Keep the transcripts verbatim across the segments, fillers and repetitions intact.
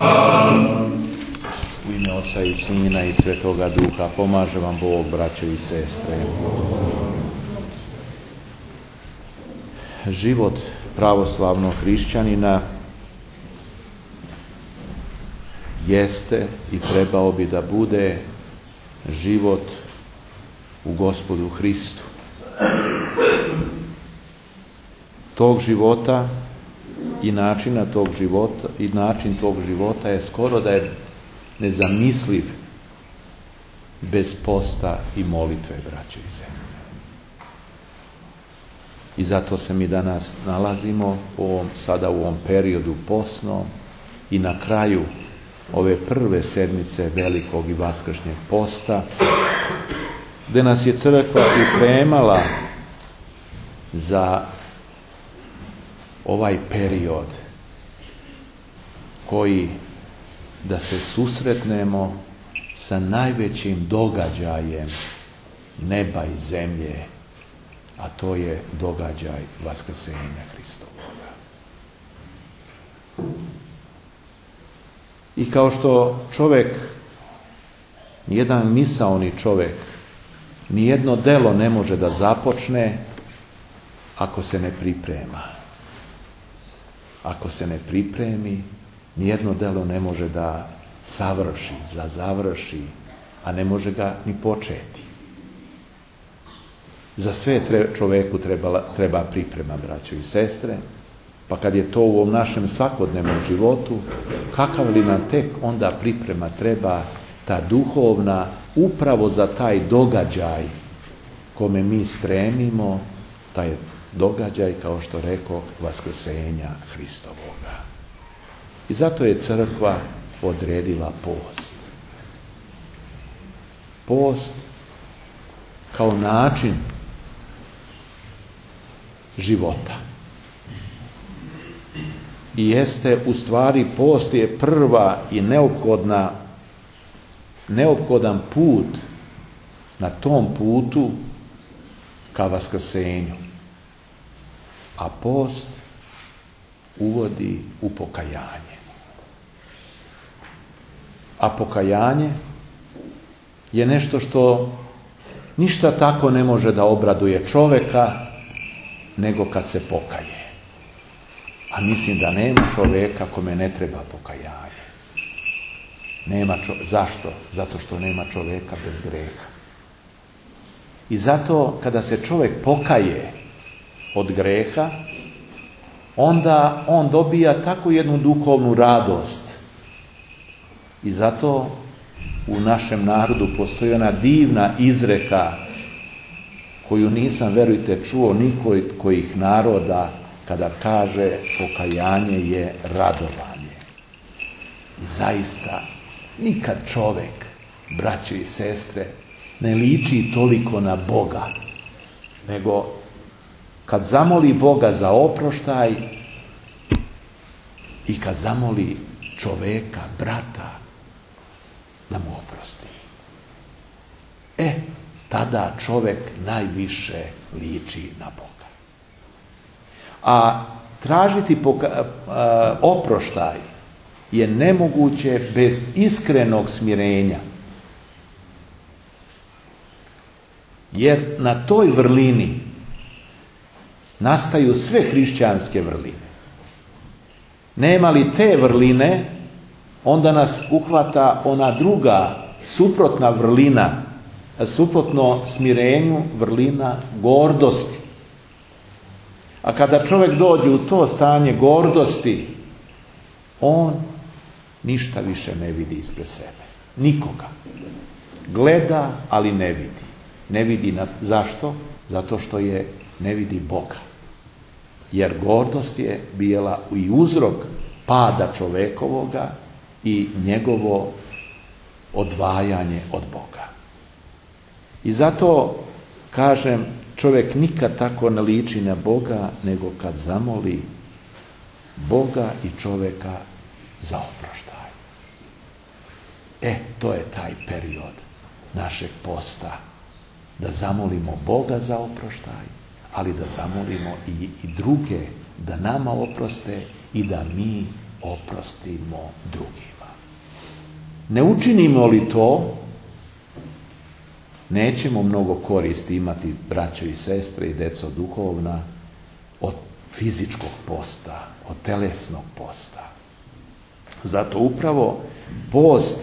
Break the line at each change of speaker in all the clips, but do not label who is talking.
U ime Oca i Sina i Svetoga Duha pomaže vam Bog, braćo i sestre. Život pravoslavnog hrišćanina jeste i trebao bi da bude život u Gospodu Hristu. Tog života i načina tog života i način tog života je skoro da je nezamisliv bez posta i molitve, braće i sestre. I zato se mi danas nalazimo u ovom, sada u ovom periodu postnom i na kraju ove prve sedmice velikog i vaskršnjeg posta, gdje nas je crkva pripremala za ovaj period koji da se susretnemo sa najvećim događajem neba i zemlje, a to je događaj vaskrsenja Hristovoga. I kao što čovjek, nijedan misaoni čovjek, nijedno delo ne može da započne ako se ne priprema. Ako se ne pripremi, nijedno delo ne može da savrši, da završi, a ne može ga ni početi. Za sve čovjeku treba, treba priprema, braćo i sestre, pa kad je to u ovom našem svakodnevnom životu, kakav li nam tek onda priprema treba, ta duhovna, upravo za taj događaj kome mi stremimo, taj događaj, kao što rekao, vaskrsenja Hristovoga. I zato je crkva odredila post. Post kao način života. I jeste, u stvari, post je prva i neophodna, neophodan put na tom putu ka vaskrsenju. A post uvodi u pokajanje. A pokajanje je nešto što ništa tako ne može da obraduje čovjeka nego kad se pokaje. A mislim da nema čovjeka kome ne treba pokajanje. Nema čo... Zašto? Zato što nema čovjeka bez greha. I zato kada se čovjek pokaje od greha, onda on dobija takvu jednu duhovnu radost. I zato u našem narodu postoji ona divna izreka koju nisam, verujte, čuo niko od kojih naroda, kada kaže pokajanje je radovanje. I zaista nikad čovjek, braće i sestre, ne liči toliko na Boga, nego kad zamoli Boga za oproštaj i kad zamoli čovjeka, brata, da mu oprosti. E, tada čovjek najviše liči na Boga. A tražiti poka- a, oproštaj je nemoguće bez iskrenog smirenja. Jer na toj vrlini nastaju sve hrišćanske vrline. Nema li te vrline, onda nas uhvata ona druga, suprotna vrlina, suprotno smirenju, vrlina gordosti. A kada čovjek dođe u to stanje gordosti, on ništa više ne vidi ispred sebe. Nikoga. Gleda, ali ne vidi. Ne vidi na... Zašto? Zato što je ne vidi Boga. Jer gordost je bila i uzrok pada čovjekovoga i njegovo odvajanje od Boga. I zato, kažem, čovjek nikad tako ne liči na Boga, nego kad zamoli Boga i čovjeka za oproštaj. E, to je taj period našeg posta. Da zamolimo Boga za oproštaj, ali da zamolimo i, i druge da nama oproste i da mi oprostimo drugim. Ne učinimo li to, nećemo mnogo koristi imati, braćo i sestre i deco duhovna, od fizičkog posta, od telesnog posta. Zato upravo post,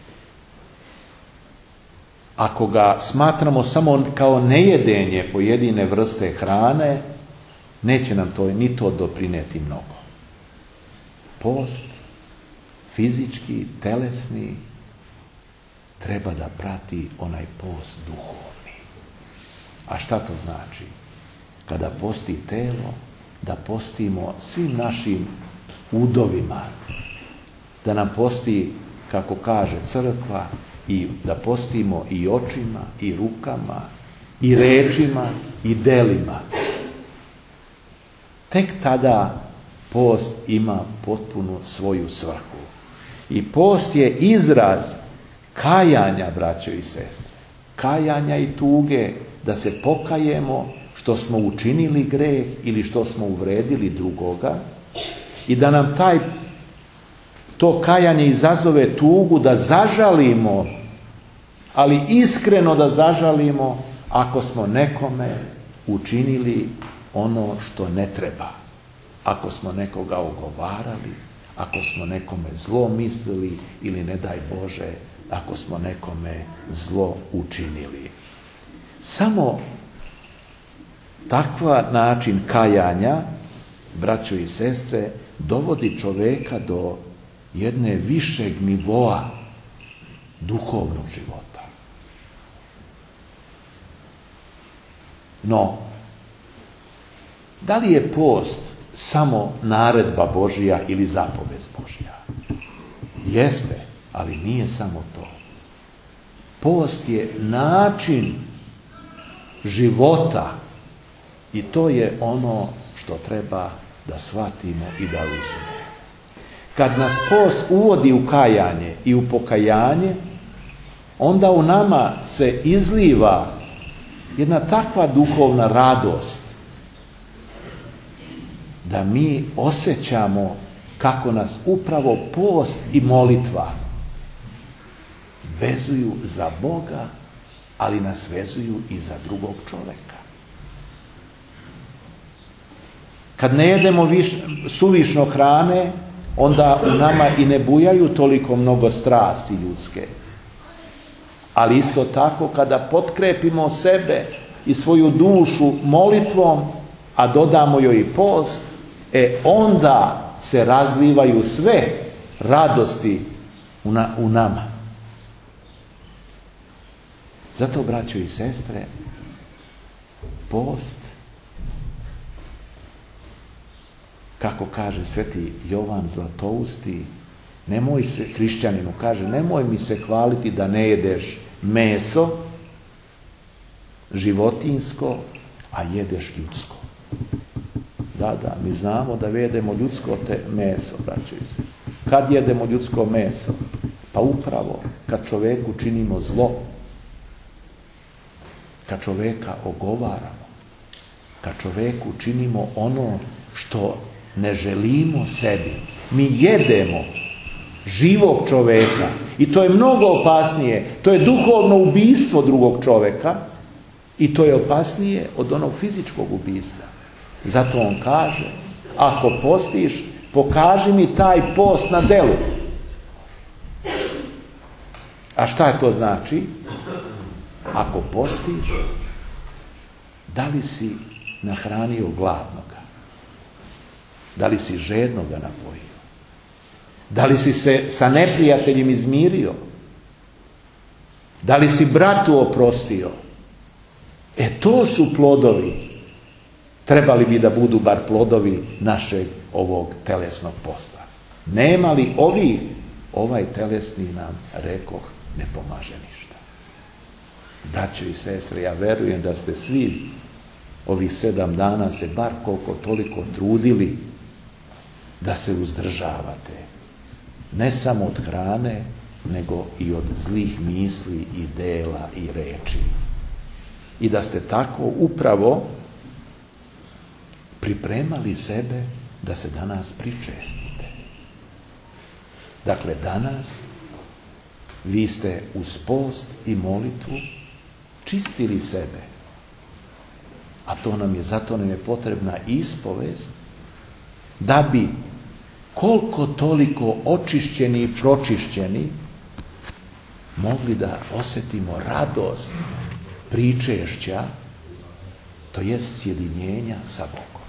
ako ga smatramo samo kao nejedenje pojedine vrste hrane, neće nam to ni to doprinijeti mnogo. Post, fizički, telesni, treba da prati onaj post duhovni. A šta to znači? Kada posti telo, da postimo svim našim udovima, da nam posti, kako kaže crkva, i da postimo i očima, i rukama, i rečima, i delima. Tek tada post ima potpunu svoju svrhu. I post je izraz kajanja, braćo i sestre. Kajanja i tuge, da se pokajemo što smo učinili greh ili što smo uvredili drugoga i da nam taj to kajanje izazove tugu da zažalimo, ali iskreno da zažalimo ako smo nekome učinili ono što ne treba. Ako smo nekoga ogovarali, ako smo nekome zlo mislili ili ne daj Bože, ako smo nekome zlo učinili. Samo takav način kajanja, braćo i sestre, dovodi čovjeka do jedne višeg nivoa duhovnog života. No, da li je post samo naredba Božja ili zapovest Božja? Jeste, ali nije samo to. Post je način života i to je ono što treba da shvatimo i da uzmemo. Kad nas post uvodi u kajanje i u pokajanje, onda u nama se izliva jedna takva duhovna radost da mi osjećamo kako nas upravo post i molitva vezuju za Boga, ali nas vezuju i za drugog čovjeka. Kad ne jedemo viš, suvišno hrane, onda u nama i ne bujaju toliko mnogo strasti ljudske. Ali isto tako kada potkrepimo sebe i svoju dušu molitvom, a dodamo joj i post, e onda se razlivaju sve radosti u, na, u nama. Zato, braćo i sestre, post, kako kaže sveti Jovan Zlatousti, nemoj se, hrišćaninu kaže, nemoj mi se hvaliti da ne jedeš meso životinjsko, a jedeš ljudsko. Da, da, mi znamo da jedemo ljudsko te meso, braćo i sestre. Kad jedemo ljudsko meso? Pa upravo kad čovjeku činimo zlo, kad čovjeka ogovaramo, kad čovjeku činimo ono što ne želimo sebi. Mi jedemo živog čovjeka i to je mnogo opasnije. To je duhovno ubijstvo drugog čovjeka i to je opasnije od onog fizičkog ubijstva. Zato on kaže, ako postiš, pokaži mi taj post na delu. A šta to znači? Ako postiš, da li si nahranio gladnoga? Da li si žednoga napojio? Da li si se sa neprijateljem izmirio? Da li si bratu oprostio? E to su plodovi. Trebali bi da budu bar plodovi našeg ovog telesnog posta. Nema li ovih, ovaj telesni nam, rekoh, ne pomaže ništa. Braćo i sestre, ja verujem da ste svi ovih sedam dana se bar koliko toliko trudili da se uzdržavate. Ne samo od hrane, nego i od zlih misli i dela i reči. I da ste tako upravo pripremali sebe da se danas pričestite. Dakle, danas Vi ste uz post i molitvu čistili sebe. A to nam je, zato nam je potrebna ispovest, da bi koliko toliko očišćeni i pročišćeni mogli da osjetimo radost pričešća, to jest sjedinjenja sa Bogom.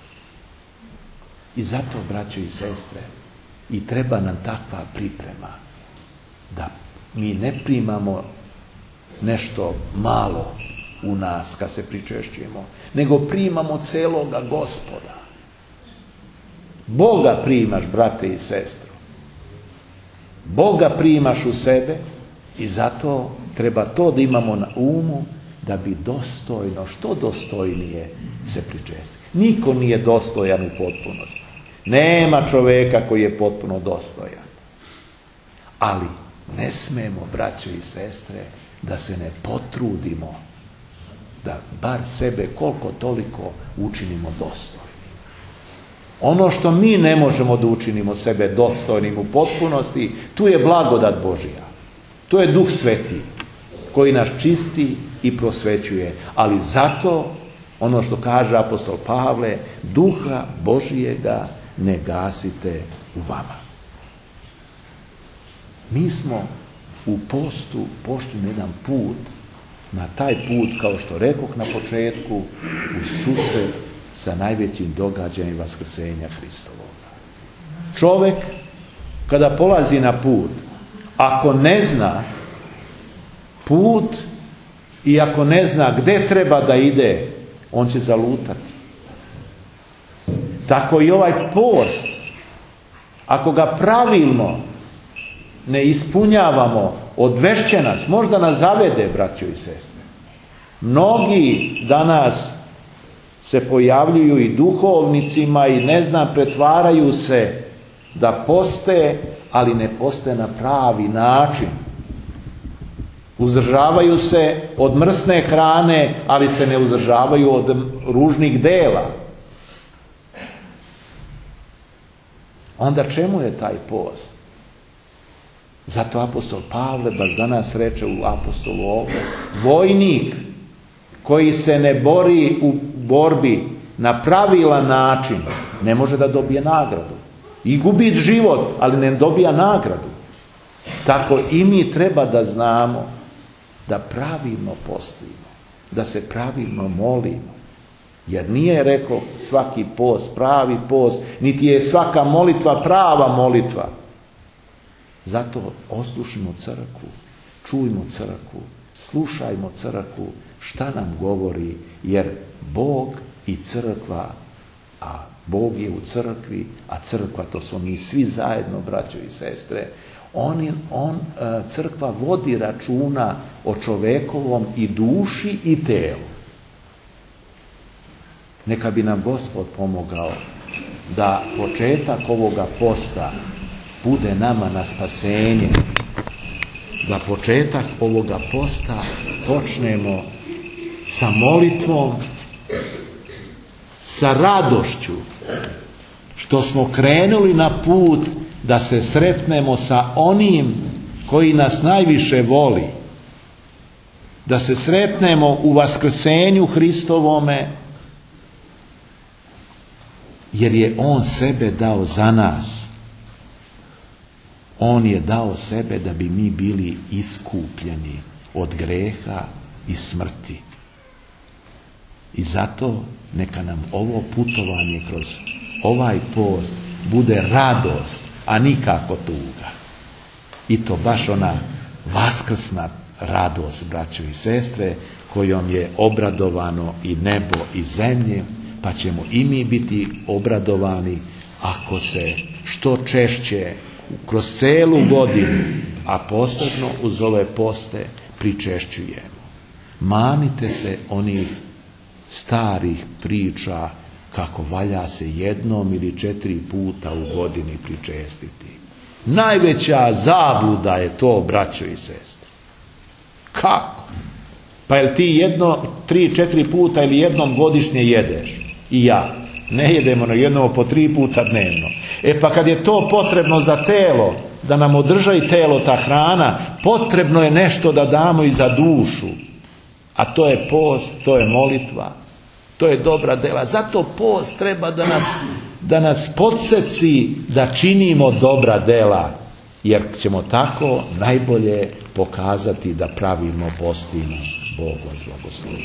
I zato, braćo i sestre, i treba nam takva priprema, da mi ne primamo nešto malo u nas kad se pričešćujemo, nego primamo celoga Gospoda. Boga primaš, brate i sestro. Boga primaš u sebe i zato treba to da imamo na umu, da bi dostojno, što dostojnije se pričestiti. Niko nije dostojan u potpunosti. Nema čoveka koji je potpuno dostojan. Ali ne smemo, braćo i sestre, da se ne potrudimo da bar sebe koliko toliko učinimo dostojnim. Ono što mi ne možemo da učinimo sebe dostojnim u potpunosti, tu je blagodat Božja. To je Duh Sveti koji nas čisti i prosvećuje. Ali zato, ono što kaže apostol Pavle, Duha Božjega ne gasite u vama. Mi smo u postu pošli na jedan put, na taj put, kao što rekoh na početku, u susret sa najvećim događajem vaskrsenja Hristovoga. Čovjek, kada polazi na put, ako ne zna put i ako ne zna gdje treba da ide, on će zalutati. Tako i ovaj post, ako ga pravilno ne ispunjavamo, odvešće nas, možda nas zavede, braćo i sestre. Mnogi danas se pojavljuju i duhovnicima i ne znam, pretvaraju se da poste, ali ne poste na pravi način. Uzdržavaju se od mrsne hrane, ali se ne uzdržavaju od ružnih dela. Onda čemu je taj post? Zato apostol Pavle baš danas reče u apostolu ovdje, vojnik koji se ne bori u borbi na pravilan način ne može da dobije nagradu. I gubi život, ali ne dobija nagradu. Tako i mi treba da znamo da pravilno postimo, da se pravilno molimo. Jer nije rekao svaki post pravi post, niti je svaka molitva prava molitva. Zato oslušimo crkvu, čujmo crkvu, slušajmo crkvu, šta nam govori, jer Bog i crkva, a Bog je u crkvi, a crkva to smo mi svi zajedno, braćo i sestre, on, on, crkva vodi računa o čovekovom i duši i telu. Neka bi nam Gospod pomogao da početak ovoga posta bude nama na spasenje, da početak ovoga posta počnemo sa molitvom, sa radošću, što smo krenuli na put da se sretnemo sa onim koji nas najviše voli, da se sretnemo u vaskrsenju Hristovome, jer je On sebe dao za nas. On je dao sebe da bi mi bili iskupljeni od greha i smrti. I zato neka nam ovo putovanje kroz ovaj post bude radost, a nikako tuga. I to baš ona vaskrsna radost, braćo i sestre, kojom je obradovano i nebo i zemlje, pa ćemo i mi biti obradovani ako se što češće kroz celu godinu, a posebno uz ove poste, pričešćujemo. Manite se onih starih priča kako valja se jednom ili četiri puta u godini pričestiti. Najveća zabluda je to, braćo i sestre. Kako? Pa jel ti jedno, tri, četiri puta ili jednom godišnje jedeš? I ja. Ne jedemo na jednom po tri puta dnevno. E pa kad je to potrebno za telo, da nam održa i telo ta hrana, potrebno je nešto da damo i za dušu. A to je post, to je molitva, to je dobra dela. Zato post treba da nas, da nas podsjeti da činimo dobra dela, jer ćemo tako najbolje pokazati da pravimo postimo. Bog vas blagoslovi.